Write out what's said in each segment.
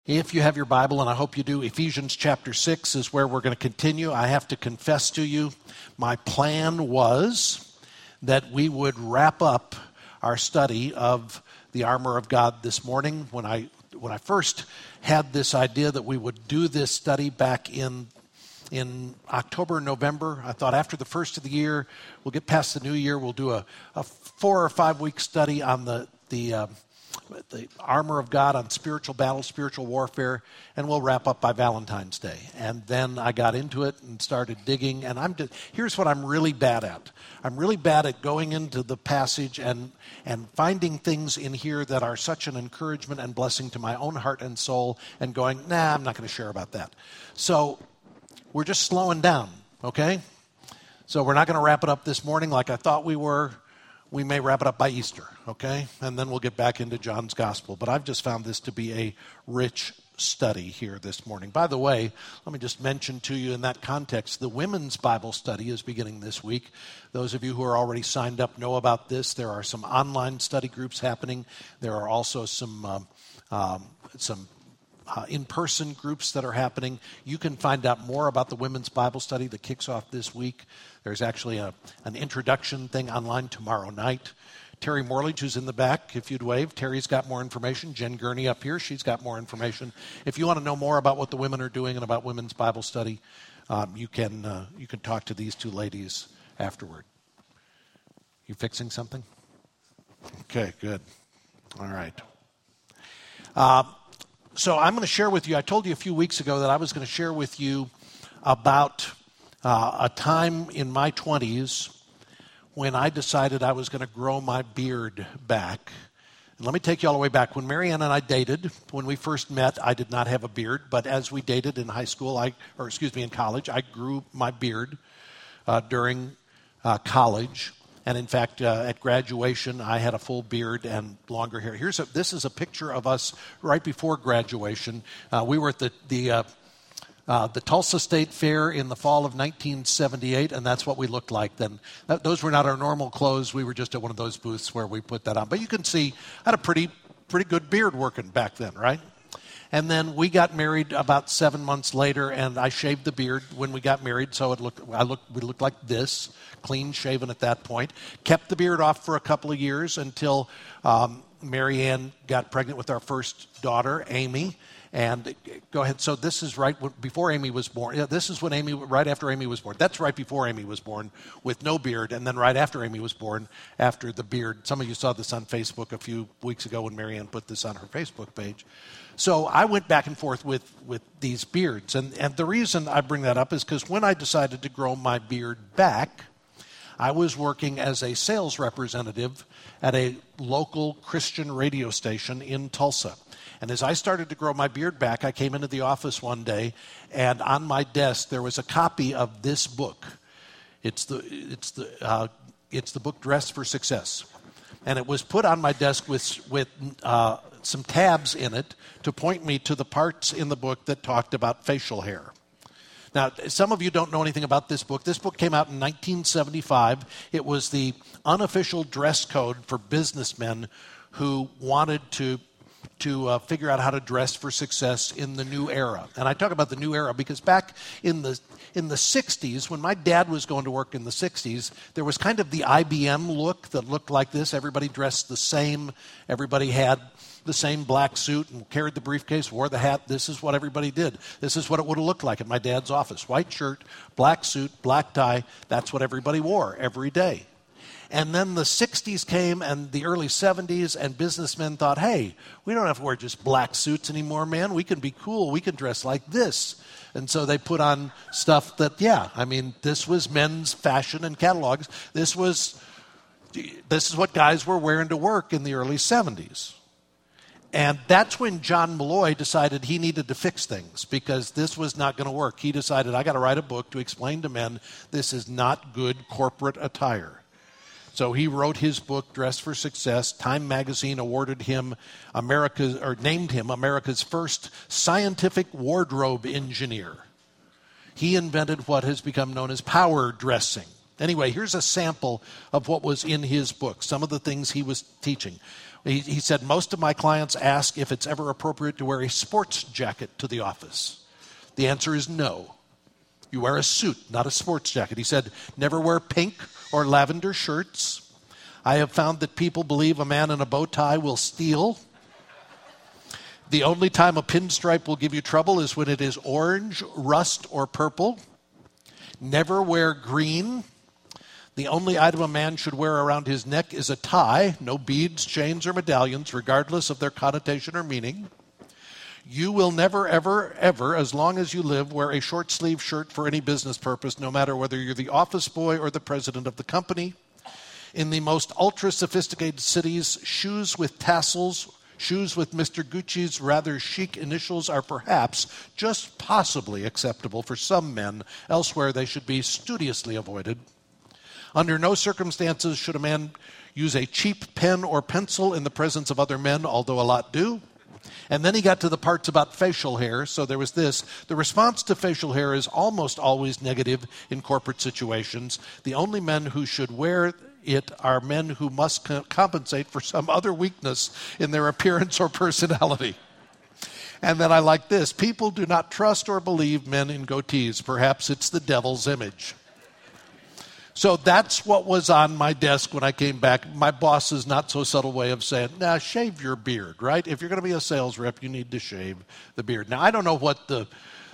If you have your Bible, and I hope you do, Ephesians chapter 6 is where we're going to continue. I have to confess to you, my plan was that we would wrap up our study of the armor of God this morning. When I first had this idea that we would do this study back in October, November, I thought after the first of the year, we'll get past the new year, we'll do a 4 or 5 week study on the armor of God, on spiritual battle, spiritual warfare, and we'll wrap up by Valentine's Day. And then I got into it and started digging, and here's what I'm really bad at. I'm really bad at going into the passage and finding things in here that are such an encouragement and blessing to my own heart and soul, and going, I'm not going to share about that. So we're just slowing down, okay? So we're not going to wrap it up this morning like I thought we were. We may wrap it up by Easter, okay? And then we'll get back into John's Gospel. But I've just found this to be a rich study here this morning. By the way, let me just mention to you in that context, the women's Bible study is beginning this week. Those of you who are already signed up know about this. There are some online study groups happening. There are also some in-person groups that are happening. You can find out more about the women's Bible study that kicks off this week. There's actually an introduction thing online tomorrow night. Terry Morledge, who's in the back, if you'd wave. Terry's got more information. Jen Gurney up here, she's got more information. If you want to know more about what the women are doing and about women's Bible study, you can talk to these two ladies afterward. You fixing something? Okay, good. All right. So I'm going to share with you, I told you a few weeks ago that I was going to share with you about a time in my 20s when I decided I was going to grow my beard back. And let me take you all the way back. When Marianne and I dated, when we first met, I did not have a beard. But as we dated in in college, I grew my beard during college. And in fact, at graduation, I had a full beard and longer hair. This is a picture of us right before graduation. We were at the Tulsa State Fair in the fall of 1978, and that's what we looked like then. Those were not our normal clothes. We were just at one of those booths where we put that on. But you can see I had a pretty good beard working back then, right? And then we got married about 7 months later, and I shaved the beard when we got married, so we looked like this, clean shaven at that point. Kept the beard off for a couple of years until Marianne got pregnant with our first daughter, Amy. And go ahead. So this is right before Amy was born. Yeah, this is right after Amy was born. That's right before Amy was born with no beard. And then right after Amy was born, after the beard. Some of you saw this on Facebook a few weeks ago when Marianne put this on her Facebook page. So I went back and forth with these beards. And the reason I bring that up is because when I decided to grow my beard back, I was working as a sales representative at a local Christian radio station in Tulsa. And as I started to grow my beard back, I came into the office one day, and on my desk there was a copy of this book. It's the book Dress for Success, and it was put on my desk with some tabs in it to point me to the parts in the book that talked about facial hair. Now, some of you don't know anything about this book. This book came out in 1975. It was the unofficial dress code for businessmen who wanted to figure out how to dress for success in the new era. And I talk about the new era because back in the 60s, when my dad was going to work in the 60s, there was kind of the IBM look that looked like this. Everybody dressed the same. Everybody had the same black suit and carried the briefcase, wore the hat. This is what everybody did. This is what it would have looked like at my dad's office. White shirt, black suit, black tie. That's what everybody wore every day. And then the 60s came and the early 70s, and businessmen thought, hey, we don't have to wear just black suits anymore, man. We can be cool. We can dress like this. And so they put on stuff that, this was men's fashion and catalogs. This is what guys were wearing to work in the early 70s. And that's when John Malloy decided he needed to fix things because this was not going to work. He decided, I got to write a book to explain to men this is not good corporate attire. So he wrote his book, Dress for Success. Time magazine awarded him named him America's first scientific wardrobe engineer. He invented what has become known as power dressing. Anyway, here's a sample of what was in his book, some of the things he was teaching. He said, most of my clients ask if it's ever appropriate to wear a sports jacket to the office. The answer is no. You wear a suit, not a sports jacket. He said, never wear pink or lavender shirts. I have found that people believe a man in a bow tie will steal. The only time a pinstripe will give you trouble is when it is orange, rust, or purple. Never wear green. The only item a man should wear around his neck is a tie, no beads, chains, or medallions, regardless of their connotation or meaning. You will never, ever, ever, as long as you live, wear a short-sleeve shirt for any business purpose, no matter whether you're the office boy or the president of the company. In the most ultra-sophisticated cities, shoes with tassels, shoes with Mr. Gucci's rather chic initials are perhaps, just possibly acceptable for some men. Elsewhere, they should be studiously avoided. Under no circumstances should a man use a cheap pen or pencil in the presence of other men, although a lot do. And then he got to the parts about facial hair. So there was this. The response to facial hair is almost always negative in corporate situations. The only men who should wear it are men who must compensate for some other weakness in their appearance or personality. And then I like this. People do not trust or believe men in goatees. Perhaps it's the devil's image. So that's what was on my desk when I came back. My boss's not so subtle way of saying, now shave your beard, right? If you're going to be a sales rep, you need to shave the beard. Now, I don't know what the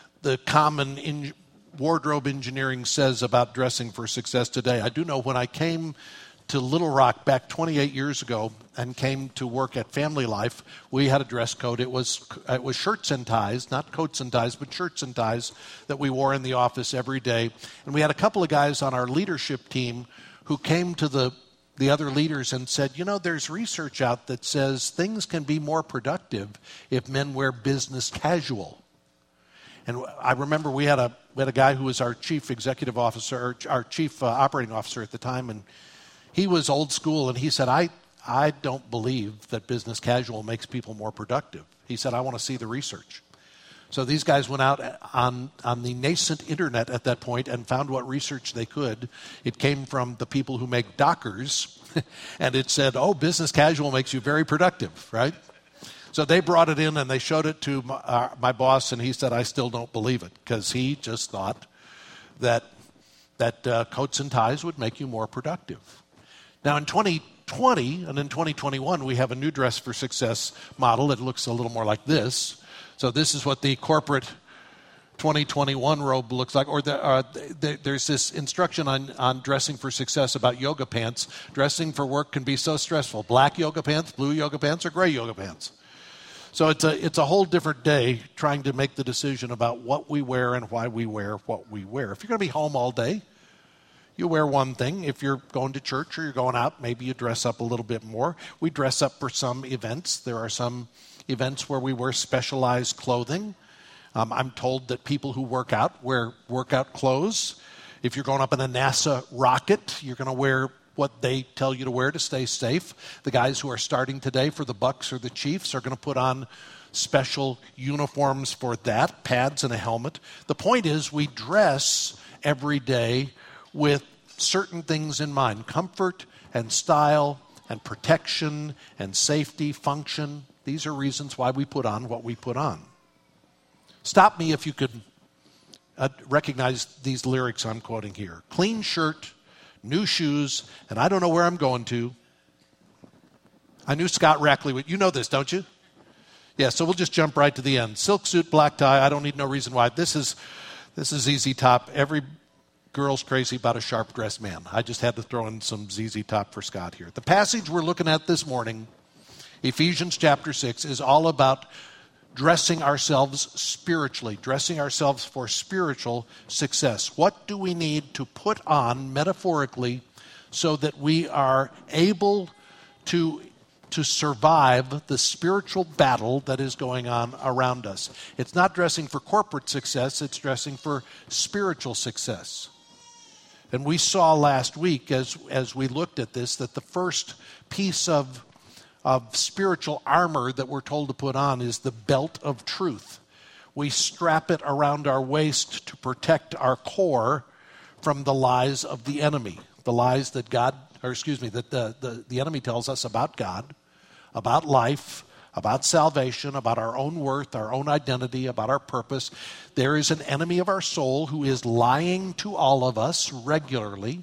common wardrobe engineering says about dressing for success today. I do know when I came to Little Rock back 28 years ago and came to work at Family Life, we had a dress code. It was shirts and ties, not coats and ties, but shirts and ties that we wore in the office every day. And we had a couple of guys on our leadership team who came to the other leaders and said, you know, there's research out that says things can be more productive if men wear business casual. And I remember we had a guy who was our chief executive officer, our chief operating officer at the time, and he was old school, and he said, I don't believe that business casual makes people more productive. He said, I want to see the research. So these guys went out on the nascent internet at that point and found what research they could. It came from the people who make Dockers, and it said, oh, business casual makes you very productive, right? So they brought it in and they showed it to my boss, and he said, I still don't believe it, because he just thought that coats and ties would make you more productive. Now, in 2020 and in 2021, we have a new Dress for Success model that looks a little more like this. So this is what the corporate 2021 robe looks like. Or there's this instruction on dressing for success about yoga pants. Dressing for work can be so stressful. Black yoga pants, blue yoga pants, or gray yoga pants. So it's a whole different day trying to make the decision about what we wear and why we wear what we wear. If you're going to be home all day, you wear one thing. If you're going to church or you're going out, maybe you dress up a little bit more. We dress up for some events. There are some events where we wear specialized clothing. I'm told that people who work out wear workout clothes. If you're going up in a NASA rocket, you're going to wear what they tell you to wear to stay safe. The guys who are starting today for the Bucks or the Chiefs are going to put on special uniforms for that, pads and a helmet. The point is we dress every day with certain things in mind: comfort and style and protection and safety, function. These are reasons why we put on what we put on. Stop me if you could recognize these lyrics I'm quoting here. Clean shirt, new shoes, and I don't know where I'm going to. I knew Scott Rackley would. You know this, don't you? Yeah, so we'll just jump right to the end. Silk suit, black tie. I don't need no reason why. This is ZZ Top. Every girl's crazy about a sharp-dressed man. I just had to throw in some ZZ Top for Scott here. The passage we're looking at this morning, Ephesians chapter 6, is all about dressing ourselves spiritually, dressing ourselves for spiritual success. What do we need to put on metaphorically so that we are able to survive the spiritual battle that is going on around us? It's not dressing for corporate success, it's dressing for spiritual success. And we saw last week as we looked at this that the first piece of spiritual armor that we're told to put on is the belt of truth. We strap it around our waist to protect our core from the lies of the enemy, the lies that the enemy tells us about God, about life, about salvation, about our own worth, our own identity, about our purpose. There is an enemy of our soul who is lying to all of us regularly,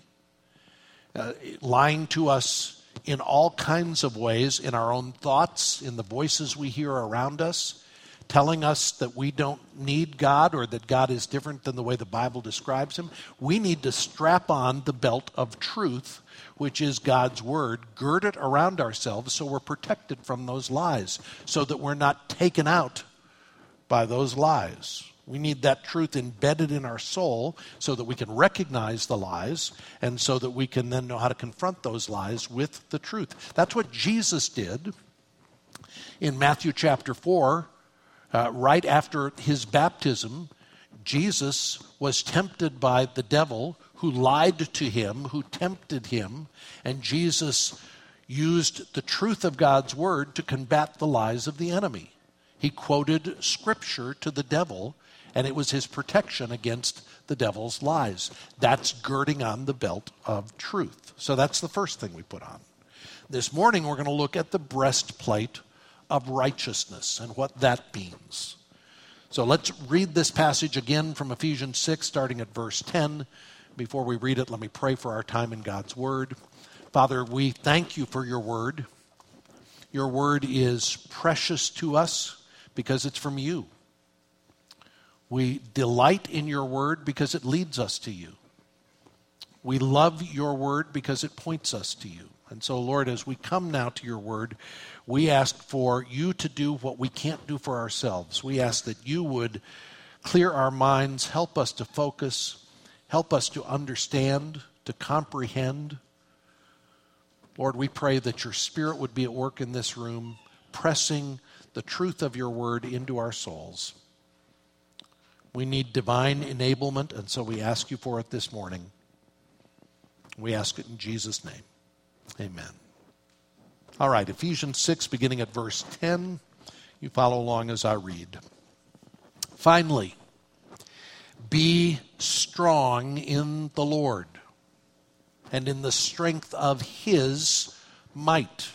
lying to us in all kinds of ways, in our own thoughts, in the voices we hear around us, telling us that we don't need God or that God is different than the way the Bible describes him. We need to strap on the belt of truth, which is God's word, gird it around ourselves so we're protected from those lies, so that we're not taken out by those lies. We need that truth embedded in our soul so that we can recognize the lies and so that we can then know how to confront those lies with the truth. That's what Jesus did in Matthew chapter 4. Right after his baptism, Jesus was tempted by the devil, who lied to him, who tempted him, and Jesus used the truth of God's word to combat the lies of the enemy. He quoted Scripture to the devil, and it was his protection against the devil's lies. That's girding on the belt of truth. So that's the first thing we put on. This morning we're going to look at the breastplate of righteousness and what that means. So let's read this passage again from Ephesians 6, starting at verse 10. Before we read it, let me pray for our time in God's word. Father, we thank you for your word. Your word is precious to us because it's from you. We delight in your word because it leads us to you. We love your word because it points us to you. And so, Lord, as we come now to your word, we ask for you to do what we can't do for ourselves. We ask that you would clear our minds, help us to focus, help us to understand, to comprehend. Lord, we pray that your Spirit would be at work in this room, pressing the truth of your word into our souls. We need divine enablement, and so we ask you for it this morning. We ask it in Jesus' name. Amen. All right, Ephesians 6, beginning at verse 10. You follow along as I read. Finally, be strong in the Lord and in the strength of his might.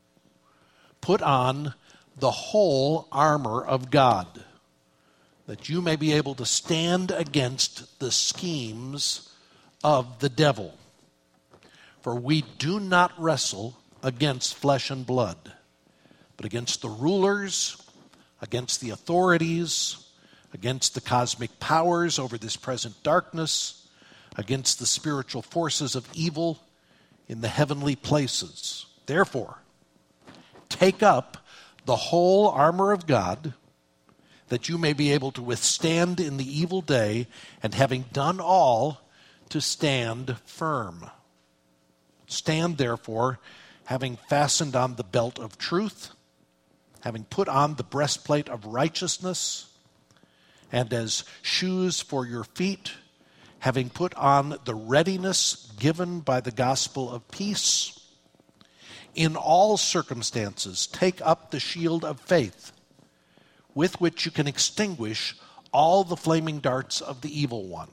Put on the whole armor of God, that you may be able to stand against the schemes of the devil. For we do not wrestle against flesh and blood, but against the rulers, against the authorities, against the cosmic powers over this present darkness, against the spiritual forces of evil in the heavenly places. Therefore, take up the whole armor of God, that you may be able to withstand in the evil day, and having done all, to stand firm. Stand, therefore, having fastened on the belt of truth, having put on the breastplate of righteousness, and as shoes for your feet, having put on the readiness given by the gospel of peace. In all circumstances, take up the shield of faith, with which you can extinguish all the flaming darts of the evil one.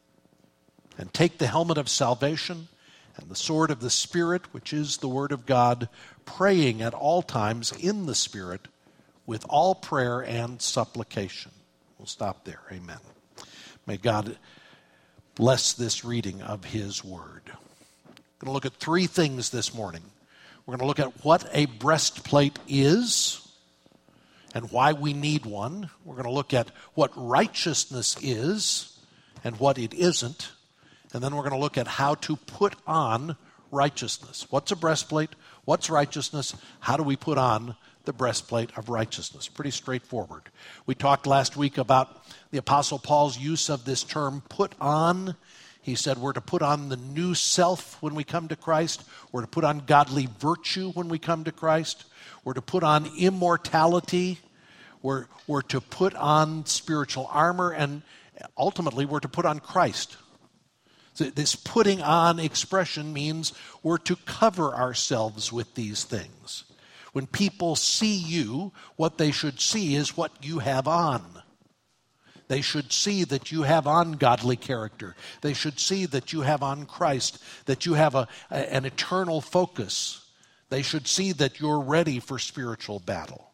And take the helmet of salvation and the sword of the Spirit, which is the word of God, praying at all times in the Spirit with all prayer and supplication. We'll stop there. Amen. May God bless this reading of his word. We're going to look at three things this morning. We're going to look at what a breastplate is and why we need one. We're going to look at what righteousness is and what it isn't. And then we're going to look at how to put on righteousness. What's a breastplate? What's righteousness? How do we put on the breastplate of righteousness? Pretty straightforward. We talked last week about the Apostle Paul's use of this term, put on. He said we're to put on the new self when we come to Christ. We're to put on godly virtue when we come to Christ. We're to put on immortality. We're to put on spiritual armor. And ultimately, we're to put on Christ. So this putting on expression means we're to cover ourselves with these things. When people see you, what they should see is what you have on. They should see that you have on godly character. They should see that you have on Christ, that you have an eternal focus, They should see that you're ready for spiritual battle.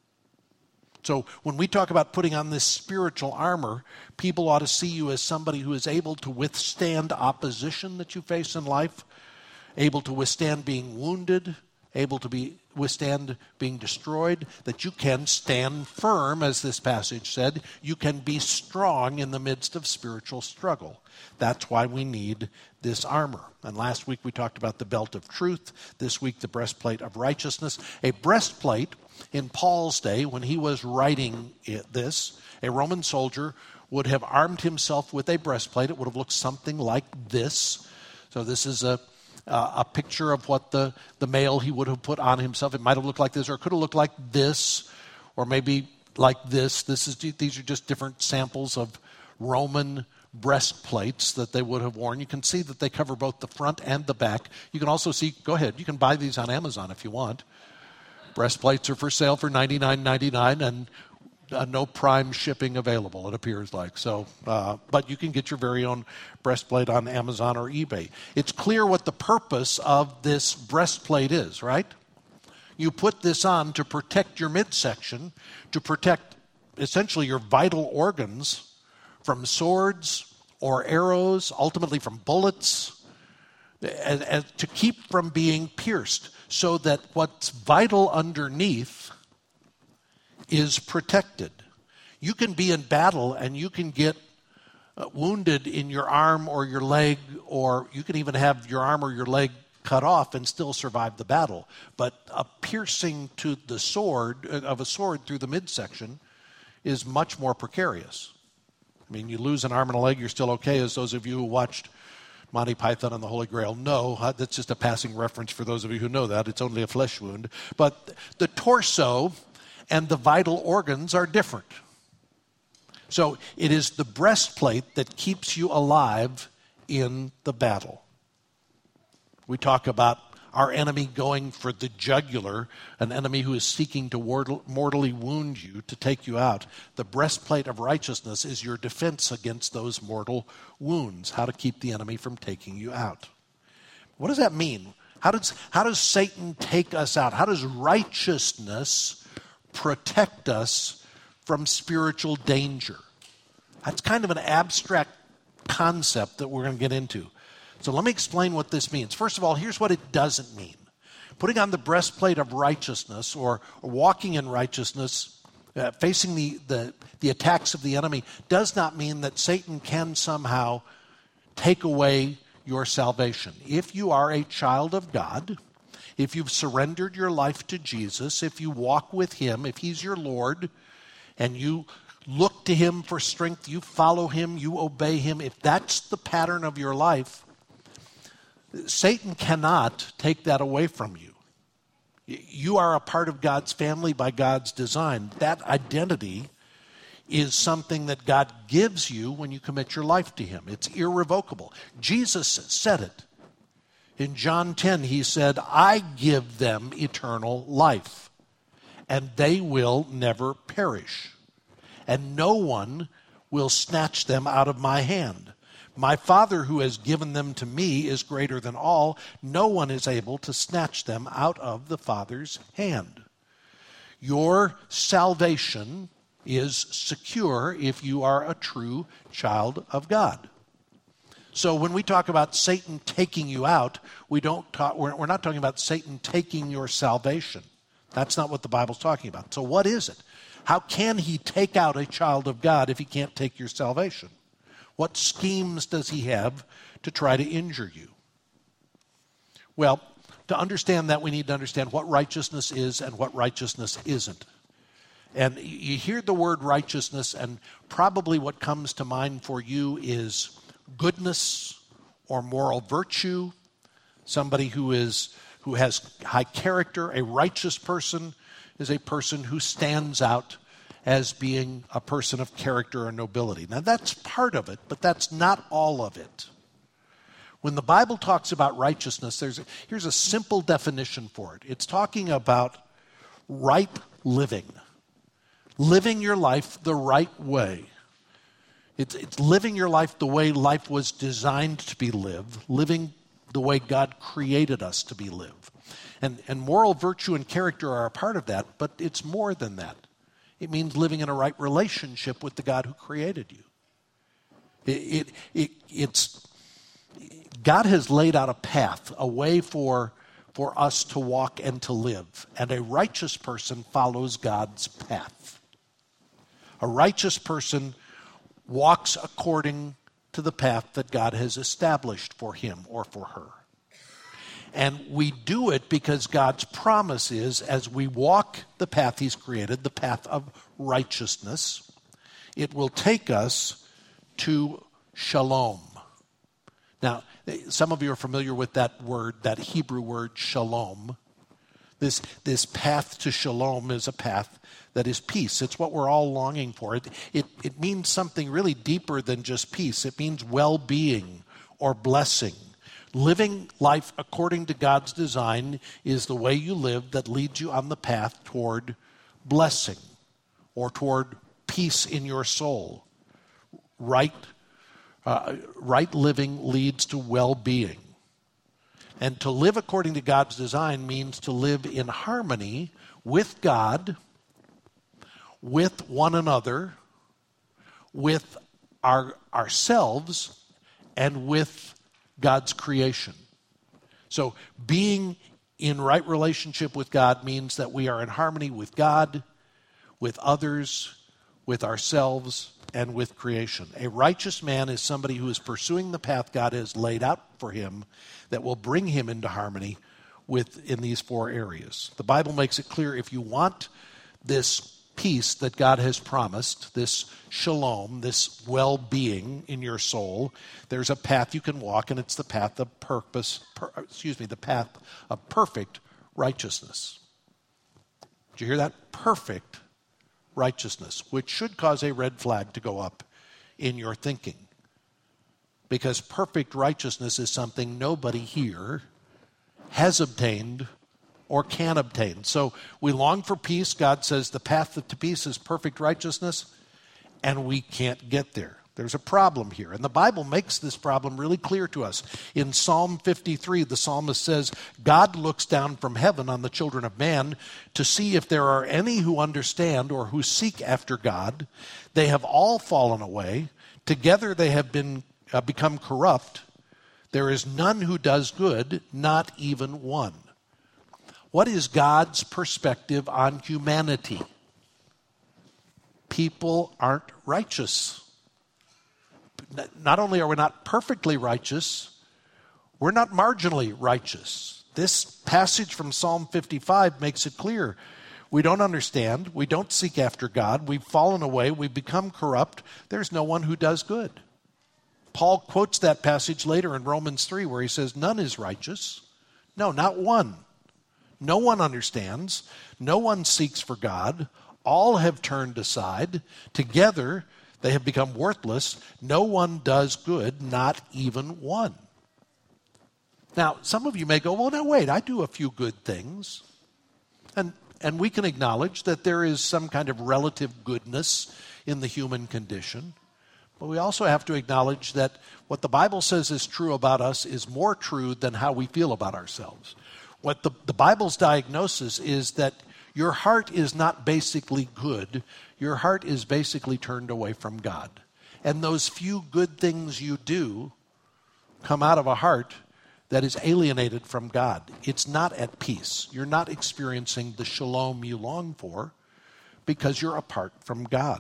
So when we talk about putting on this spiritual armor, people ought to see you as somebody who is able to withstand opposition that you face in life, able to withstand being wounded, able to withstand being destroyed, that you can stand firm, as this passage said. You can be strong in the midst of spiritual struggle. That's why we need this armor. And last week we talked about the belt of truth. This week the breastplate of righteousness. A breastplate in Paul's day, when he was writing this, a Roman soldier would have armed himself with a breastplate. It would have looked something like this. So this is a picture of what the mail he would have put on himself. It might have looked like this, or it could have looked like this, or maybe like this. These are just different samples of Roman breastplates that they would have worn. You can see that they cover both the front and the back. You can also see, go ahead, you can buy these on Amazon if you want. Breastplates are for sale for $99.99 and no prime shipping available, it appears like. So, but you can get your very own breastplate on Amazon or eBay. It's clear what the purpose of this breastplate is, right? You put this on to protect your midsection, to protect essentially your vital organs from swords or arrows, ultimately from bullets, and to keep from being pierced, so that what's vital underneath is protected. You can be in battle and you can get wounded in your arm or your leg, or you can even have your arm or your leg cut off and still survive the battle. But a piercing to the sword, of a sword through the midsection, is much more precarious. I mean, you lose an arm and a leg, you're still okay, as those of you who watched Monty Python and the Holy Grail know. That's just a passing reference for those of you who know that. It's only a flesh wound. But the torso and the vital organs are different. So it is the breastplate that keeps you alive in the battle. We talk about our enemy going for the jugular, an enemy who is seeking to mortally wound you, to take you out. The breastplate of righteousness is your defense against those mortal wounds, how to keep the enemy from taking you out. What does that mean? How does Satan take us out? How does righteousness protect us from spiritual danger? That's kind of an abstract concept that we're going to get into. So let me explain what this means. First of all, here's what it doesn't mean. Putting on the breastplate of righteousness, or walking in righteousness, facing the attacks of the enemy, does not mean that Satan can somehow take away your salvation. If you are a child of God, if you've surrendered your life to Jesus, if you walk with him, if he's your Lord, and you look to him for strength, you follow him, you obey him, if that's the pattern of your life, Satan cannot take that away from you. You are a part of God's family by God's design. That identity is something that God gives you when you commit your life to him. It's irrevocable. Jesus said it. In John 10, he said, I give them eternal life, and they will never perish, and no one will snatch them out of my hand. My Father who has given them to me is greater than all. No one is able to snatch them out of the Father's hand. Your salvation is secure if you are a true child of God. So when we talk about Satan taking you out, we're not talking about Satan taking your salvation. That's not what the Bible's talking about. So what is it? How can he take out a child of God if he can't take your salvation? What schemes does he have to try to injure you? Well, to understand that, we need to understand what righteousness is and what righteousness isn't. And you hear the word righteousness, and probably what comes to mind for you is goodness or moral virtue, somebody who has high character. A righteous person is a person who stands out as being a person of character or nobility. Now that's part of it, but that's not all of it. When the Bible talks about righteousness, here's a simple definition for it. It's talking about right living. Living your life the right way. It's living your life the way life was designed to be lived. Living the way God created us to be lived. And moral virtue and character are a part of that, but it's more than that. It means living in a right relationship with the God who created you. God has laid out a path, a way for us to walk and to live. And a righteous person follows God's path. A righteous person walks according to the path that God has established for him or for her. And we do it because God's promise is, as we walk the path he's created, the path of righteousness, it will take us to shalom. Now, some of you are familiar with that word, that Hebrew word shalom. This path to shalom is a path that is peace. It's what we're all longing for. It means something really deeper than just peace. It means well-being or blessing. Living life according to God's design is the way you live that leads you on the path toward blessing or toward peace in your soul. Right living leads to well-being. And to live according to God's design means to live in harmony with God, with one another, with ourselves, and with God's creation. So being in right relationship with God means that we are in harmony with God, with others, with ourselves, and with creation. A righteous man is somebody who is pursuing the path God has laid out for him that will bring him into harmony in these four areas. The Bible makes it clear if you want this peace that God has promised, this shalom, this well-being in your soul, there's a path you can walk, and it's the path of the path of perfect righteousness. Did you hear that? Perfect righteousness, which should cause a red flag to go up in your thinking. Because perfect righteousness is something nobody here has obtained or can obtain. So we long for peace. God says the path to peace is perfect righteousness, and we can't get there. There's a problem here. And the Bible makes this problem really clear to us. In Psalm 53, the psalmist says, God looks down from heaven on the children of man to see if there are any who understand or who seek after God. They have all fallen away. Together they have become corrupt. There is none who does good, not even one. What is God's perspective on humanity? People aren't righteous. Not only are we not perfectly righteous, we're not marginally righteous. This passage from Psalm 55 makes it clear. We don't understand. We don't seek after God. We've fallen away. We've become corrupt. There's no one who does good. Paul quotes that passage later in Romans 3 where he says, none is righteous. No, not one. No one understands. No one seeks for God. All have turned aside. Together they have become worthless. No one does good, not even one. Now, some of you may go, well, now wait, I do a few good things. And we can acknowledge that there is some kind of relative goodness in the human condition. But we also have to acknowledge that what the Bible says is true about us is more true than how we feel about ourselves. What the Bible's diagnosis is that your heart is not basically good. Your heart is basically turned away from God. And those few good things you do come out of a heart that is alienated from God. It's not at peace. You're not experiencing the shalom you long for because you're apart from God.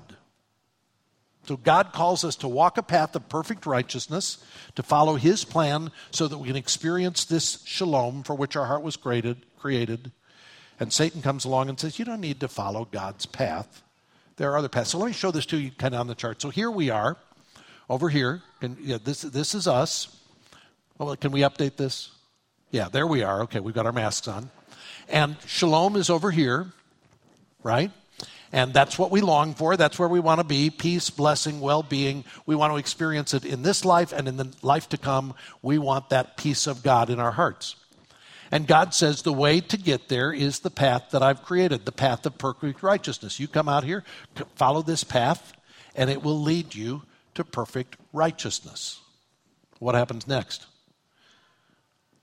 So God calls us to walk a path of perfect righteousness, to follow his plan so that we can experience this shalom for which our heart was created. And Satan comes along and says, you don't need to follow God's path. There are other paths. So let me show this to you kind of on the chart. So here we are, over here. And this is us. Well, can we update this? Yeah, there we are. Okay, we've got our masks on. And shalom is over here, right? And that's what we long for. That's where we want to be. Peace, blessing, well-being. We want to experience it in this life and in the life to come. We want that peace of God in our hearts. And God says the way to get there is the path that I've created, the path of perfect righteousness. You come out here, follow this path, and it will lead you to perfect righteousness. What happens next?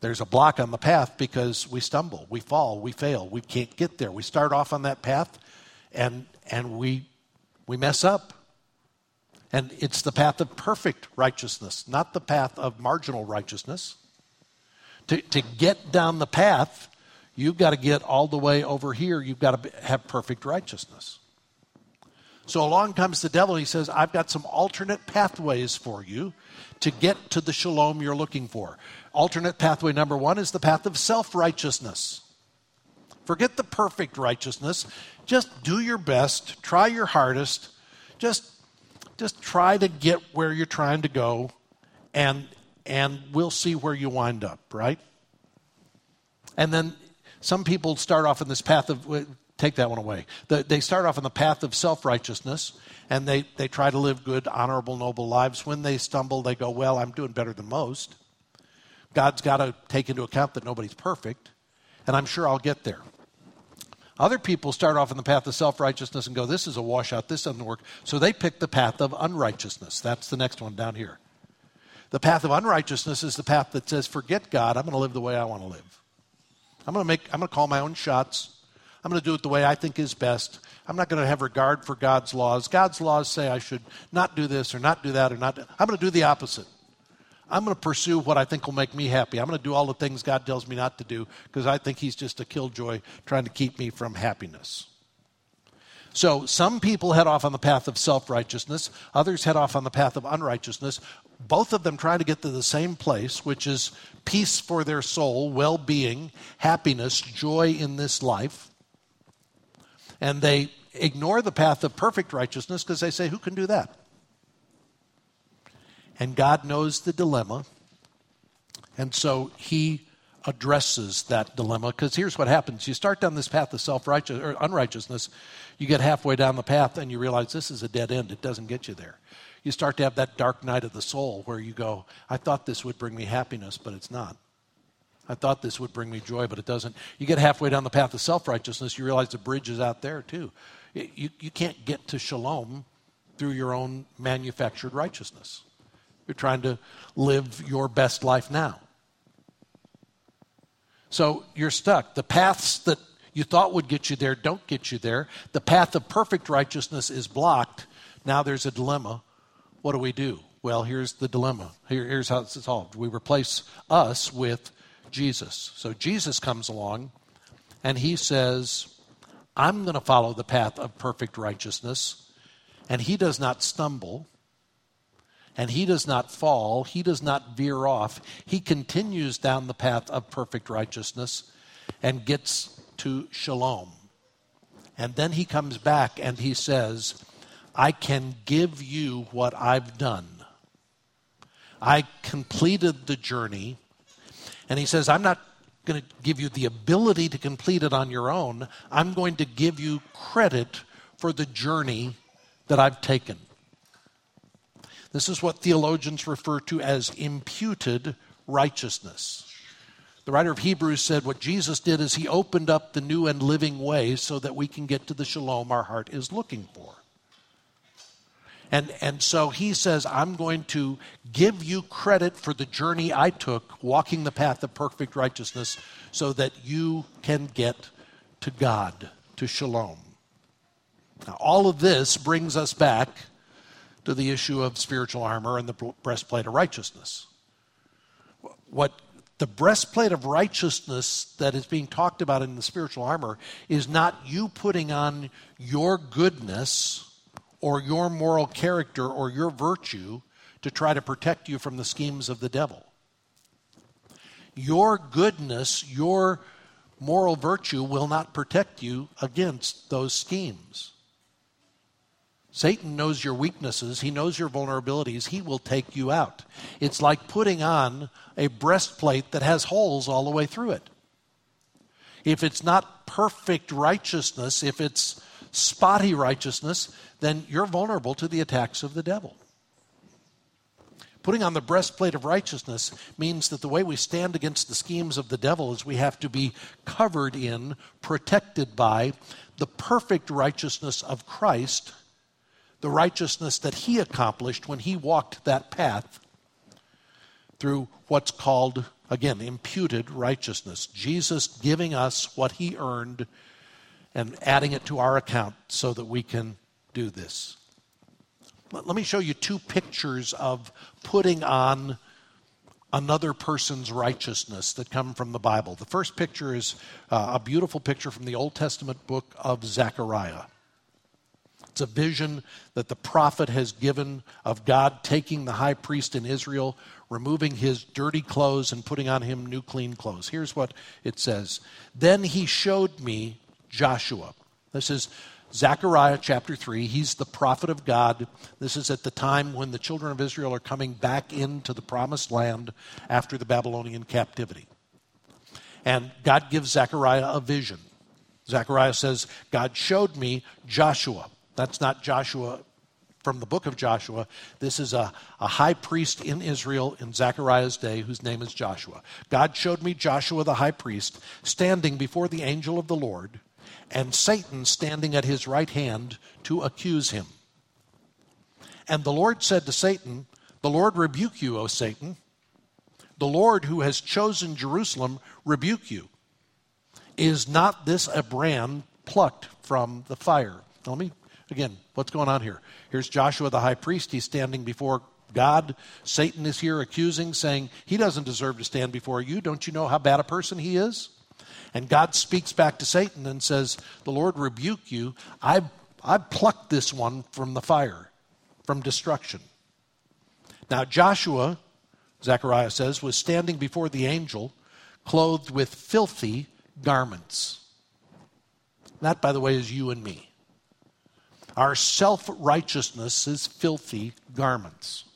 There's a block on the path because we stumble, we fall, we fail, we can't get there. We start off on that path and we mess up. And it's the path of perfect righteousness, not the path of marginal righteousness. To get down the path, you've got to get all the way over here. You've got to have perfect righteousness. So along comes the devil. He says, I've got some alternate pathways for you to get to the shalom you're looking for. Alternate pathway number one is the path of self-righteousness. Forget the perfect righteousness. Just do your best. Try your hardest. Just try to get where you're trying to go, and we'll see where you wind up, right? And then some people start off in this path of, take that one away. They start off in the path of self-righteousness, and they try to live good, honorable, noble lives. When they stumble, they go, well, I'm doing better than most. God's got to take into account that nobody's perfect, and I'm sure I'll get there. Other people start off in the path of self-righteousness and go, this is a washout, this doesn't work. So they pick the path of unrighteousness. That's the next one down here. The path of unrighteousness is the path that says, forget God, I'm going to live the way I want to live. I'm going to call my own shots. I'm going to do it the way I think is best. I'm not going to have regard for God's laws. God's laws say I should not do this or not do that or not. I'm going to do the opposite. I'm going to pursue what I think will make me happy. I'm going to do all the things God tells me not to do because I think he's just a killjoy trying to keep me from happiness. So some people head off on the path of self-righteousness. Others head off on the path of unrighteousness. Both of them try to get to the same place, which is peace for their soul, well-being, happiness, joy in this life. And they ignore the path of perfect righteousness because they say, who can do that? And God knows the dilemma. And so he addresses that dilemma. Because here's what happens. You start down this path of self-righteous or unrighteousness. You get halfway down the path and you realize this is a dead end. It doesn't get you there. You start to have that dark night of the soul where you go, I thought this would bring me happiness, but it's not. I thought this would bring me joy, but it doesn't. You get halfway down the path of self-righteousness, you realize the bridge is out there too. You can't get to shalom through your own manufactured righteousness. You're trying to live your best life now. So you're stuck. The paths that you thought would get you there don't get you there. The path of perfect righteousness is blocked. Now there's a dilemma. What do we do? Well, here's the dilemma. Here's how it's solved. We replace us with Jesus. So Jesus comes along and he says, I'm going to follow the path of perfect righteousness. And he does not stumble. And he does not fall. He does not veer off. He continues down the path of perfect righteousness and gets to shalom. And then he comes back and he says, I can give you what I've done. I completed the journey. And he says, I'm not going to give you the ability to complete it on your own. I'm going to give you credit for the journey that I've taken. This is what theologians refer to as imputed righteousness. The writer of Hebrews said what Jesus did is he opened up the new and living way so that we can get to the shalom our heart is looking for. And so he says, I'm going to give you credit for the journey I took, walking the path of perfect righteousness, so that you can get to God, to shalom. Now, all of this brings us back to the issue of spiritual armor and the breastplate of righteousness. What the breastplate of righteousness that is being talked about in the spiritual armor is not you putting on your goodness or your moral character or your virtue to try to protect you from the schemes of the devil. Your goodness, your moral virtue will not protect you against those schemes. Satan knows your weaknesses. He knows your vulnerabilities. He will take you out. It's like putting on a breastplate that has holes all the way through it. If it's not perfect righteousness, if it's spotty righteousness, then you're vulnerable to the attacks of the devil. Putting on the breastplate of righteousness means that the way we stand against the schemes of the devil is we have to be covered in, protected by the perfect righteousness of Christ, the righteousness that he accomplished when he walked that path through what's called, again, imputed righteousness. Jesus giving us what he earned and adding it to our account so that we can do this. Let me show you two pictures of putting on another person's righteousness that come from the Bible. The first picture is a beautiful picture from the Old Testament book of Zechariah. It's a vision that the prophet has given of God taking the high priest in Israel, removing his dirty clothes and putting on him new clean clothes. Here's what it says. Then he showed me Joshua. This is Zechariah chapter 3. He's the prophet of God. This is at the time when the children of Israel are coming back into the promised land after the Babylonian captivity. And God gives Zechariah a vision. Zechariah says, God showed me Joshua. That's not Joshua from the book of Joshua. This is a high priest in Israel in Zechariah's day whose name is Joshua. God showed me Joshua the high priest standing before the angel of the Lord, and Satan standing at his right hand to accuse him. And the Lord said to Satan, the Lord rebuke you, O Satan. The Lord who has chosen Jerusalem rebuke you. Is not this a brand plucked from the fire? Now again, what's going on here? Here's Joshua the high priest. He's standing before God. Satan is here accusing, saying, he doesn't deserve to stand before you. Don't you know how bad a person he is? And God speaks back to Satan and says, the Lord rebuke you. I plucked this one from the fire, from destruction. Now Joshua, Zechariah says, was standing before the angel, clothed with filthy garments. That, by the way, is you and me. Our self-righteousness is filthy garments.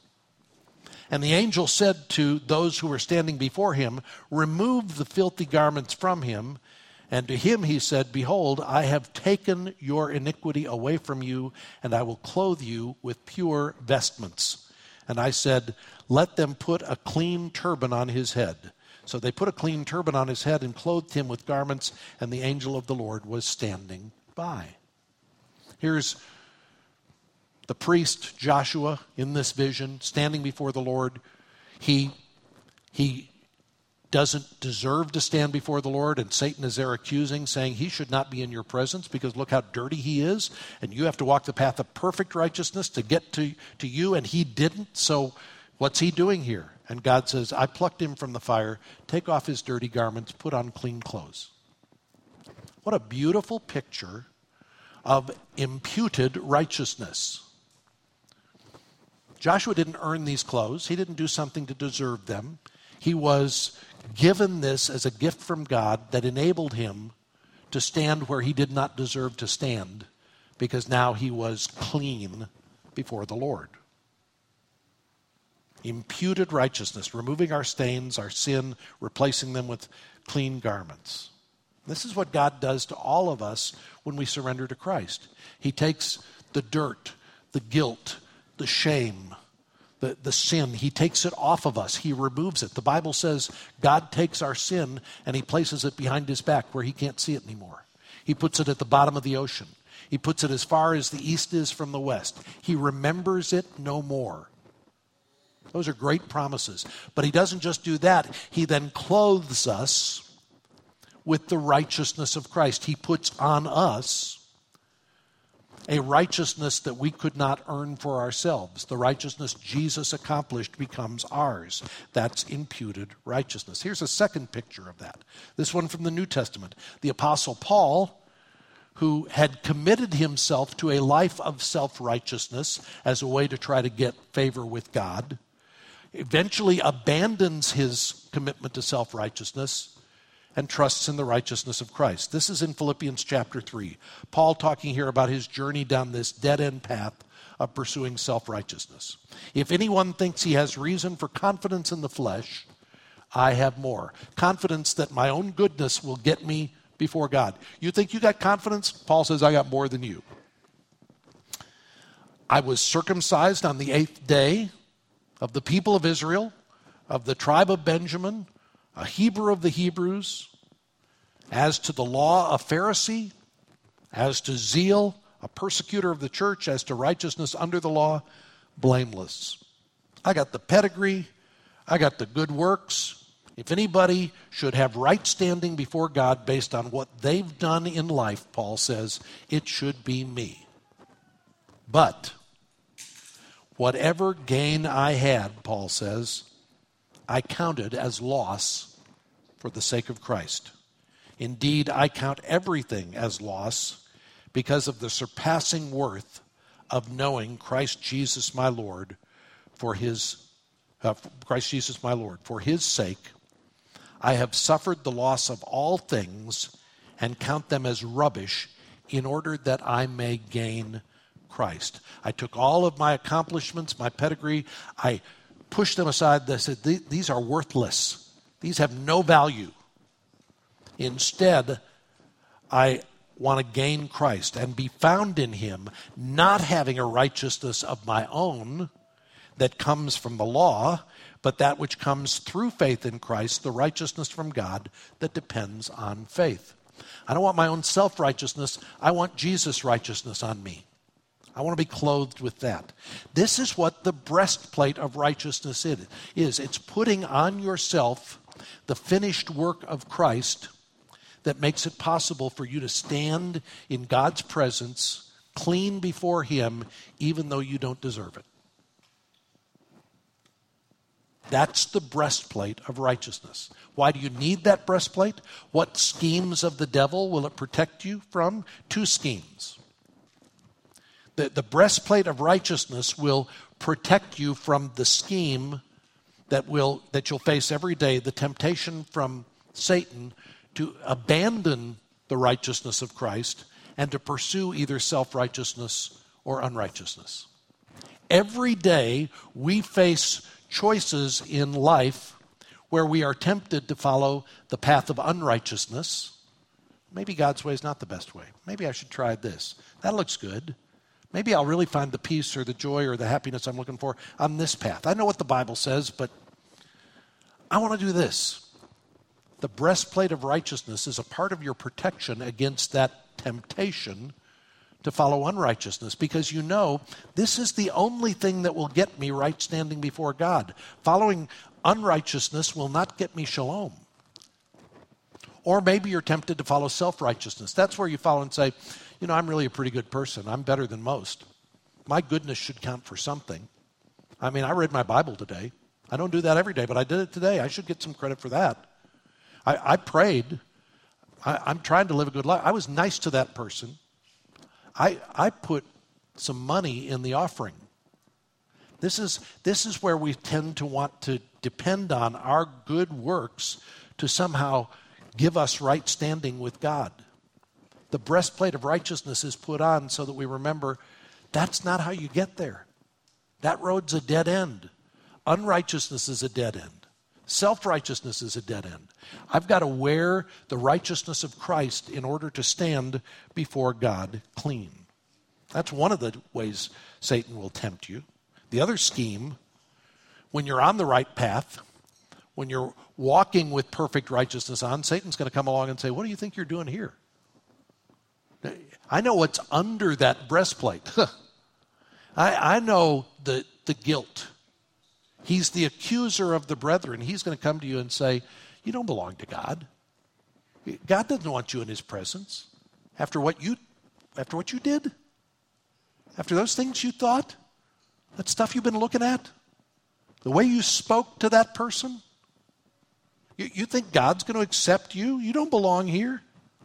And the angel said to those who were standing before him, remove the filthy garments from him. And to him he said, behold, I have taken your iniquity away from you, and I will clothe you with pure vestments. And I said, let them put a clean turban on his head. So they put a clean turban on his head and clothed him with garments, and the angel of the Lord was standing by. Here's the priest Joshua in this vision, standing before the Lord. He doesn't deserve to stand before the Lord, and Satan is there accusing, saying he should not be in your presence because look how dirty he is, and you have to walk the path of perfect righteousness to get to you, and he didn't, so what's he doing here? And God says, I plucked him from the fire, take off his dirty garments, put on clean clothes. What a beautiful picture of imputed righteousness. Joshua didn't earn these clothes. He didn't do something to deserve them. He was given this as a gift from God that enabled him to stand where he did not deserve to stand because now he was clean before the Lord. Imputed righteousness, removing our stains, our sin, replacing them with clean garments. This is what God does to all of us when we surrender to Christ. He takes the dirt, the guilt, the shame, the sin. He takes it off of us. He removes it. The Bible says God takes our sin and he places it behind his back where he can't see it anymore. He puts it at the bottom of the ocean. He puts it as far as the east is from the west. He remembers it no more. Those are great promises. But he doesn't just do that. He then clothes us with the righteousness of Christ. He puts on us a righteousness that we could not earn for ourselves. The righteousness Jesus accomplished becomes ours. That's imputed righteousness. Here's a second picture of that. This one from the New Testament. The Apostle Paul, who had committed himself to a life of self-righteousness as a way to try to get favor with God, eventually abandons his commitment to self-righteousness and trusts in the righteousness of Christ. This is in Philippians chapter 3. Paul talking here about his journey down this dead-end path of pursuing self-righteousness. If anyone thinks he has reason for confidence in the flesh, I have more. Confidence that my own goodness will get me before God. You think you got confidence? Paul says, I got more than you. I was circumcised on the 8th day of the people of Israel, of the tribe of Benjamin, a Hebrew of the Hebrews, as to the law, a Pharisee, as to zeal, a persecutor of the church, as to righteousness under the law, blameless. I got the pedigree, I got the good works. If anybody should have right standing before God based on what they've done in life, Paul says, it should be me. But whatever gain I had, Paul says, I counted as loss for the sake of Christ. Indeed, I count everything as loss because of the surpassing worth of knowing Christ Jesus my Lord. For his sake, I have suffered the loss of all things and count them as rubbish in order that I may gain Christ. I took all of my accomplishments, my pedigree, I pushed them aside. I said, these are worthless. These have no value. Instead, I want to gain Christ and be found in him, not having a righteousness of my own that comes from the law, but that which comes through faith in Christ, the righteousness from God that depends on faith. I don't want my own self-righteousness. I want Jesus' righteousness on me. I want to be clothed with that. This is what the breastplate of righteousness is. It's putting on yourself the finished work of Christ that makes it possible for you to stand in God's presence, clean before him, even though you don't deserve it. That's the breastplate of righteousness. Why do you need that breastplate? What schemes of the devil will it protect you from? 2 schemes. The breastplate of righteousness will protect you from the scheme that you'll face every day, the temptation from Satan to abandon the righteousness of Christ and to pursue either self-righteousness or unrighteousness. Every day we face choices in life where we are tempted to follow the path of unrighteousness. Maybe God's way is not the best way. Maybe I should try this. That looks good. Maybe I'll really find the peace or the joy or the happiness I'm looking for on this path. I know what the Bible says, but I want to do this. The breastplate of righteousness is a part of your protection against that temptation to follow unrighteousness, because you know this is the only thing that will get me right standing before God. Following unrighteousness will not get me shalom. Or maybe you're tempted to follow self-righteousness. That's where you follow and say, I'm really a pretty good person. I'm better than most. My goodness should count for something. I read my Bible today. I don't do that every day, but I did it today. I should get some credit for that. I prayed. I'm trying to live a good life. I was nice to that person. I put some money in the offering. This is where we tend to want to depend on our good works to somehow give us right standing with God. The breastplate of righteousness is put on so that we remember that's not how you get there. That road's a dead end. Unrighteousness is a dead end. Self-righteousness is a dead end. I've got to wear the righteousness of Christ in order to stand before God clean. That's one of the ways Satan will tempt you. The other scheme, when you're on the right path, when you're walking with perfect righteousness on, Satan's going to come along and say, what do you think you're doing here? I know what's under that breastplate. I know the guilt. He's the accuser of the brethren. He's going to come to you and say, you don't belong to God. God doesn't want you in his presence. After what you did? After those things you thought? That stuff you've been looking at? The way you spoke to that person? You think God's going to accept you? You don't belong here.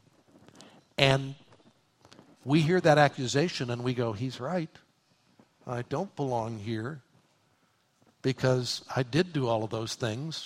And we hear that accusation and we go, he's right. I don't belong here because I did do all of those things.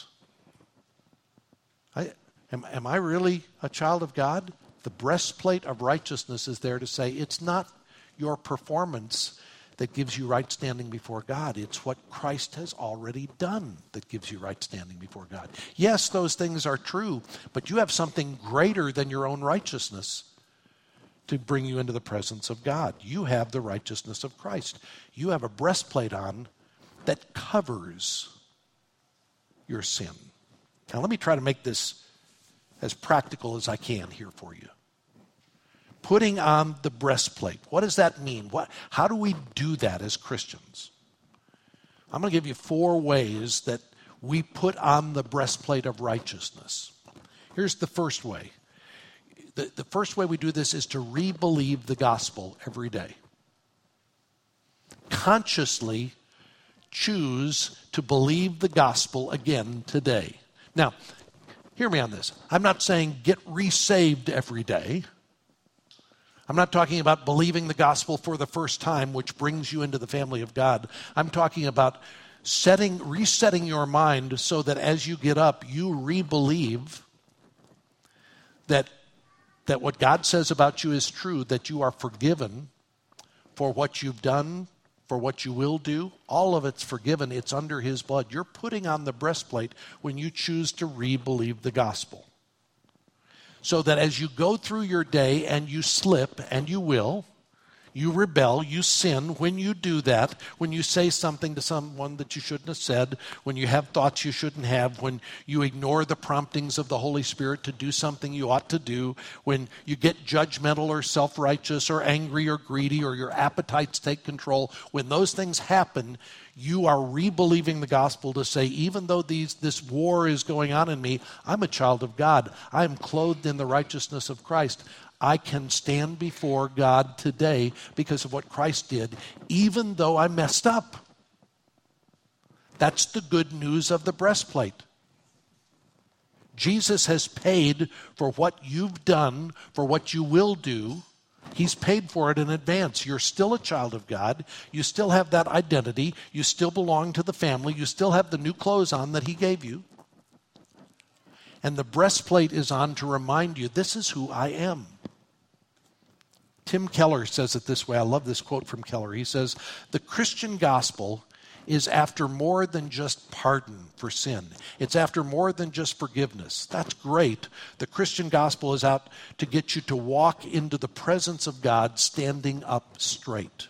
Am I really a child of God? The breastplate of righteousness is there to say it's not your performance that gives you right standing before God. It's what Christ has already done that gives you right standing before God. Yes, those things are true, but you have something greater than your own righteousness to bring you into the presence of God. You have the righteousness of Christ. You have a breastplate on that covers your sin. Now let me try to make this as practical as I can here for you. Putting on the breastplate. What does that mean? How do we do that as Christians? I'm going to give you 4 ways that we put on the breastplate of righteousness. Here's the first way. The first way we do this is to re-believe the gospel every day. Consciously choose to believe the gospel again today. Now, hear me on this. I'm not saying get re-saved every day. I'm not talking about believing the gospel for the first time, which brings you into the family of God. I'm talking about resetting your mind so that as you get up, you re-believe that what God says about you is true, that you are forgiven for what you've done, for what you will do. All of it's forgiven. It's under his blood. You're putting on the breastplate when you choose to re-believe the gospel. So that as you go through your day and you slip, and you will, you rebel, you sin. When you do that, when you say something to someone that you shouldn't have said, when you have thoughts you shouldn't have, when you ignore the promptings of the Holy Spirit to do something you ought to do, when you get judgmental or self-righteous or angry or greedy or your appetites take control, when those things happen, you are re-believing the gospel to say, even though this war is going on in me, I'm a child of God. I am clothed in the righteousness of Christ. I can stand before God today because of what Christ did, even though I messed up. That's the good news of the breastplate. Jesus has paid for what you've done, for what you will do. He's paid for it in advance. You're still a child of God. You still have that identity. You still belong to the family. You still have the new clothes on that he gave you. And the breastplate is on to remind you, this is who I am. Tim Keller says it this way. I love this quote from Keller. He says, the Christian gospel is after more than just pardon for sin. It's after more than just forgiveness. That's great. The Christian gospel is out to get you to walk into the presence of God standing up straight.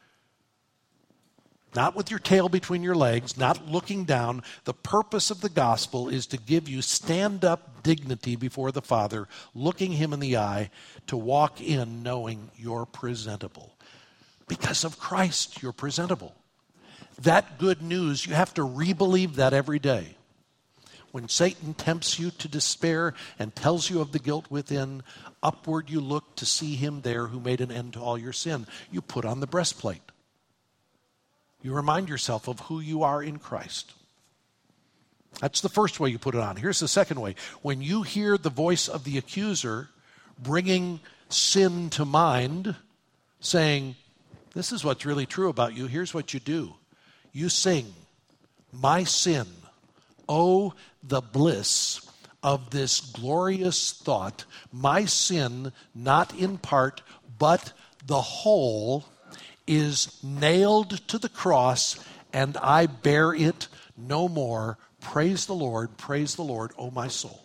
Not with your tail between your legs, not looking down. The purpose of the gospel is to give you stand-up dignity before the Father, looking him in the eye, to walk in knowing you're presentable. Because of Christ, you're presentable. That good news, you have to re-believe that every day. When Satan tempts you to despair and tells you of the guilt within, upward you look to see him there who made an end to all your sin. You put on the breastplate. You remind yourself of who you are in Christ. That's the first way you put it on. Here's the second way. When you hear the voice of the accuser bringing sin to mind, saying, this is what's really true about you, here's what you do. You sing, my sin, oh, the bliss of this glorious thought, my sin, not in part, but the whole, is nailed to the cross, and I bear it no more. Praise the Lord, O my soul.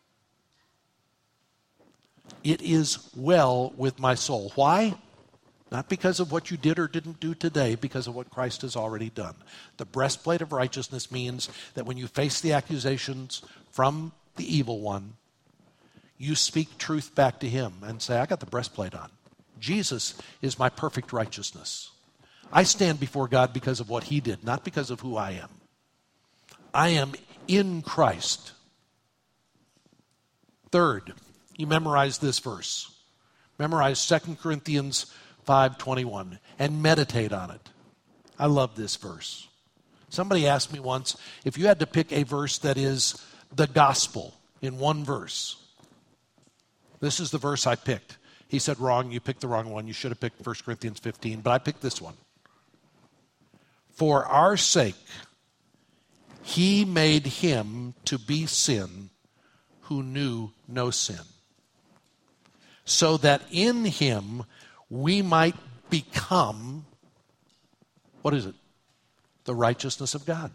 It is well with my soul. Why? Not because of what you did or didn't do today, because of what Christ has already done. The breastplate of righteousness means that when you face the accusations from the evil one, you speak truth back to him and say, I got the breastplate on. Jesus is my perfect righteousness. I stand before God because of what he did, not because of who I am. I am in Christ. Third, you memorize this verse. Memorize 2 Corinthians 5:21 and meditate on it. I love this verse. Somebody asked me once, if you had to pick a verse that is the gospel in one verse, this is the verse I picked. He said, wrong, you picked the wrong one. You should have picked 1 Corinthians 15, but I picked this one. For our sake, he made him to be sin who knew no sin, so that in him we might become, what is it? The righteousness of God.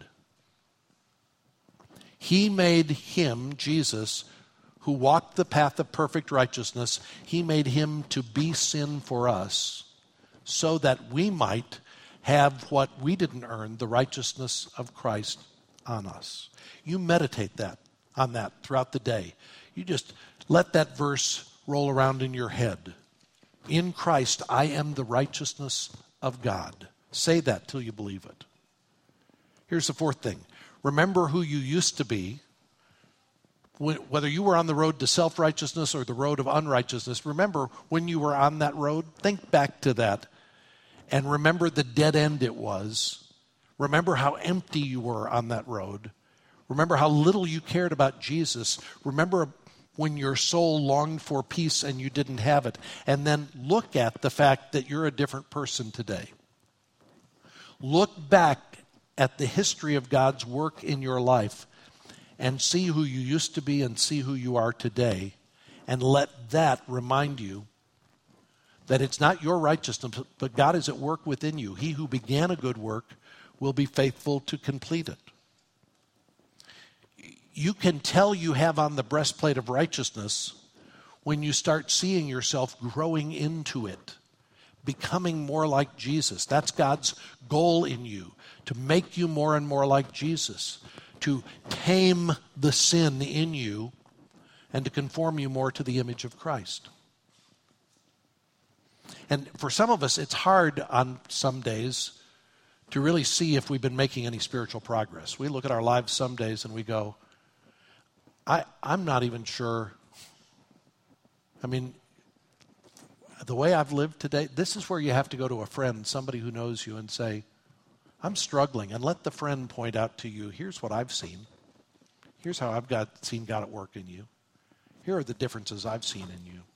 He made him, Jesus, who walked the path of perfect righteousness, he made him to be sin for us, so that we might have what we didn't earn, the righteousness of Christ on us. You meditate on that throughout the day. You just let that verse roll around in your head. In Christ, I am the righteousness of God. Say that till you believe it. Here's the fourth thing. Remember who you used to be. Whether you were on the road to self-righteousness or the road of unrighteousness, remember when you were on that road. Think back to that. And remember the dead end it was. Remember how empty you were on that road. Remember how little you cared about Jesus. Remember when your soul longed for peace and you didn't have it. And then look at the fact that you're a different person today. Look back at the history of God's work in your life and see who you used to be and see who you are today. And let that remind you that it's not your righteousness, but God is at work within you. He who began a good work will be faithful to complete it. You can tell you have on the breastplate of righteousness when you start seeing yourself growing into it, becoming more like Jesus. That's God's goal in you, to make you more and more like Jesus, to tame the sin in you and to conform you more to the image of Christ. And for some of us, it's hard on some days to really see if we've been making any spiritual progress. We look at our lives some days and we go, I'm not even sure. I mean, the way I've lived today, this is where you have to go to a friend, somebody who knows you, and say, I'm struggling. And let the friend point out to you, here's what I've seen. Here's how I've seen God at work in you. Here are the differences I've seen in you.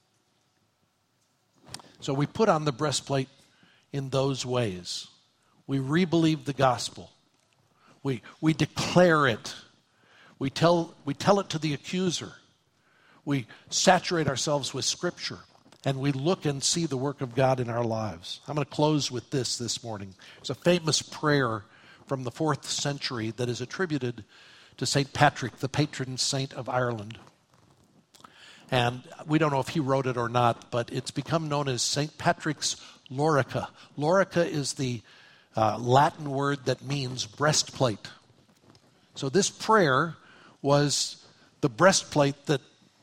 So we put on the breastplate in those ways. We re-believe the gospel. We declare it. We tell it to the accuser. We saturate ourselves with Scripture. And we look and see the work of God in our lives. I'm going to close with this morning. It's a famous prayer from the 4th century that is attributed to St. Patrick, the patron saint of Ireland. And we don't know if he wrote it or not, but it's become known as St. Patrick's Lorica. Lorica is the Latin word that means breastplate. So this prayer was the breastplate that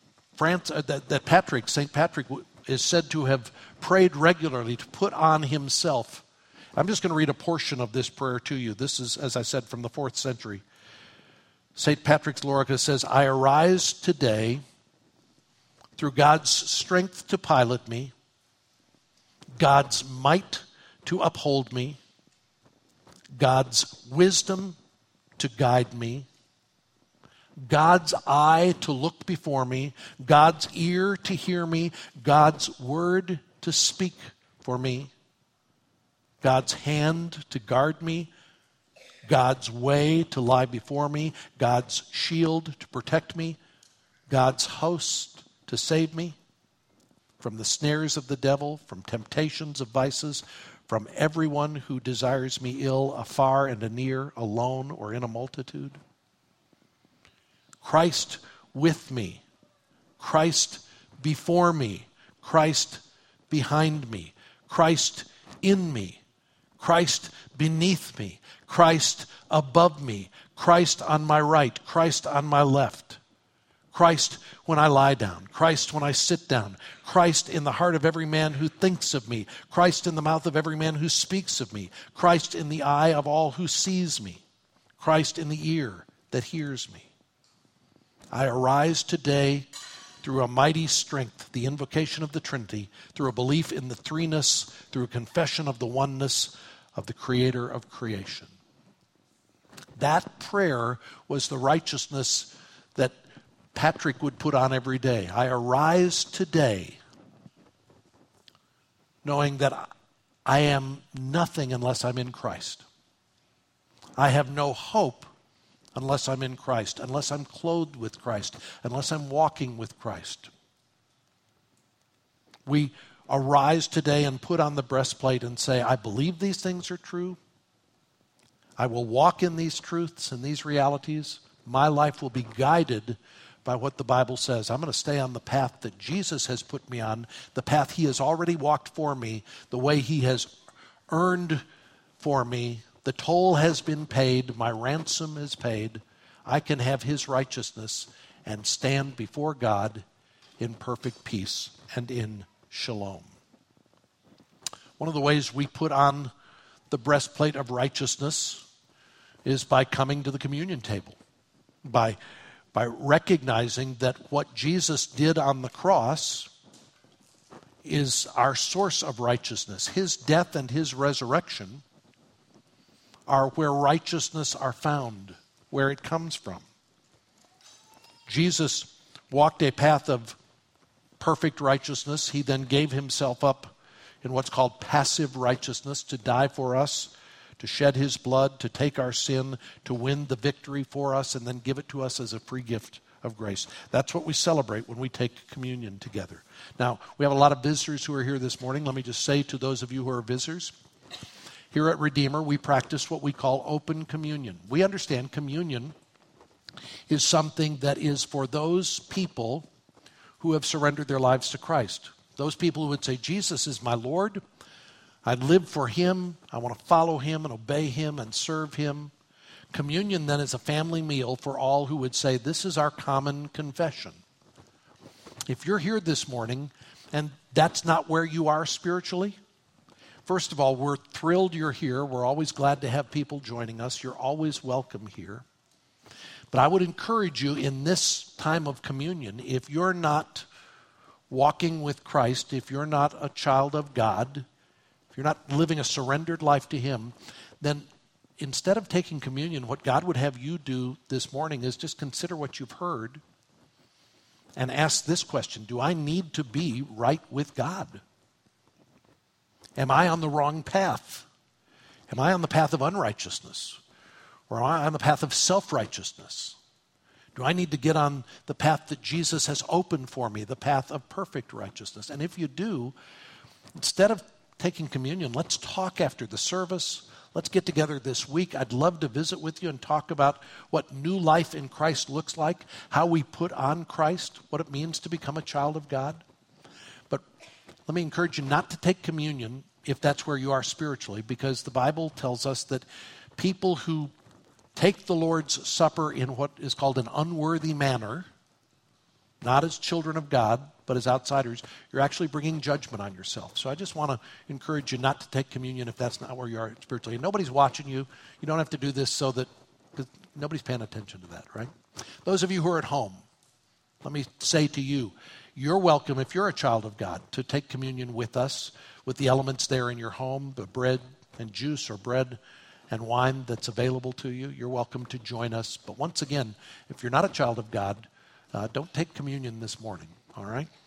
St. Patrick is said to have prayed regularly to put on himself. I'm just going to read a portion of this prayer to you. This is, as I said, from the 4th century. St. Patrick's Lorica says, I arise today through God's strength to pilot me, God's might to uphold me, God's wisdom to guide me, God's eye to look before me, God's ear to hear me, God's word to speak for me, God's hand to guard me, God's way to lie before me, God's shield to protect me, God's host to save me from the snares of the devil, from temptations of vices, from everyone who desires me ill, afar and anear, alone or in a multitude. Christ with me, Christ before me, Christ behind me, Christ in me, Christ beneath me, Christ above me, Christ on my right, Christ on my left, Christ when I lie down, Christ when I sit down, Christ in the heart of every man who thinks of me, Christ in the mouth of every man who speaks of me, Christ in the eye of all who sees me, Christ in the ear that hears me. I arise today through a mighty strength, the invocation of the Trinity, through a belief in the threeness, through a confession of the oneness of the Creator of creation. That prayer was the righteousness that Patrick would put on every day. I arise today knowing that I am nothing unless I'm in Christ. I have no hope unless I'm in Christ, unless I'm clothed with Christ, unless I'm walking with Christ. We arise today and put on the breastplate and say, I believe these things are true. I will walk in these truths and these realities. My life will be guided by what the Bible says. I'm going to stay on the path that Jesus has put me on, the path He has already walked for me, the way He has earned for me. The toll has been paid. My ransom is paid. I can have His righteousness and stand before God in perfect peace and in shalom. One of the ways we put on the breastplate of righteousness is by coming to the communion table, by recognizing that what Jesus did on the cross is our source of righteousness. His death and his resurrection are where righteousness are found, where it comes from. Jesus walked a path of perfect righteousness. He then gave himself up in what's called passive righteousness, to die for us, to shed his blood, to take our sin, to win the victory for us, and then give it to us as a free gift of grace. That's what we celebrate when we take communion together. Now, we have a lot of visitors who are here this morning. Let me just say to those of you who are visitors, here at Redeemer, we practice what we call open communion. We understand communion is something that is for those people who have surrendered their lives to Christ. Those people who would say, Jesus is my Lord. I live for him. I want to follow him and obey him and serve him. Communion then is a family meal for all who would say, this is our common confession. If you're here this morning and that's not where you are spiritually, first of all, we're thrilled you're here. We're always glad to have people joining us. You're always welcome here. But I would encourage you in this time of communion, if you're not walking with Christ, if you're not a child of God, if you're not living a surrendered life to him, then instead of taking communion, what God would have you do this morning is just consider what you've heard and ask this question: do I need to be right with God? Am I on the wrong path? Am I on the path of unrighteousness? Or am I on the path of self-righteousness? Do I need to get on the path that Jesus has opened for me, the path of perfect righteousness? And if you do, instead of taking communion, let's talk after the service. Let's get together this week. I'd love to visit with you and talk about what new life in Christ looks like, how we put on Christ, what it means to become a child of God. But let me encourage you not to take communion if that's where you are spiritually, because the Bible tells us that people who take the Lord's Supper in what is called an unworthy manner, not as children of God, but as outsiders, you're actually bringing judgment on yourself. So I just want to encourage you not to take communion if that's not where you are spiritually. And nobody's watching you. You don't have to do this so that nobody's paying attention to that, right? Those of you who are at home, let me say to you, you're welcome, if you're a child of God, to take communion with us, with the elements there in your home, the bread and juice or bread and wine that's available to you. You're welcome to join us. But once again, if you're not a child of God, don't take communion this morning, all right?